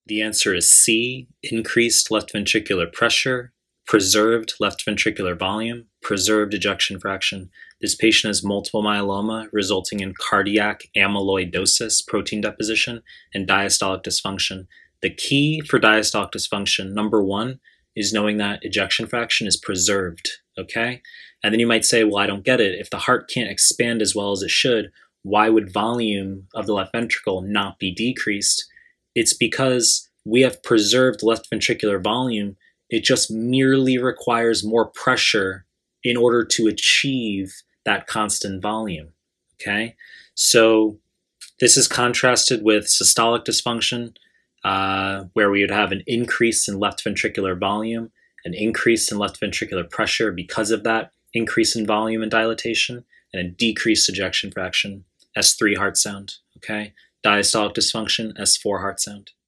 The answer is C, increased left ventricular pressure, preserved left ventricular volume, preserved ejection fraction. This patient has multiple myeloma resulting in cardiac amyloidosis, protein deposition, and diastolic dysfunction. The key for diastolic dysfunction, number one, is knowing that ejection fraction is preserved, okay? And then you might say, well, I don't get it. If the heart can't expand as well as it should, why would volume of the left ventricle not be decreased? It's because we have preserved left ventricular volume. It just merely requires more pressure in order to achieve that constant volume, okay? So this is contrasted with systolic dysfunction, where we would have an increase in left ventricular volume, an increase in left ventricular pressure because of that increase in volume and dilatation, and a decreased ejection fraction, S3 heart sound, okay? Diastolic dysfunction, S4 heart sound.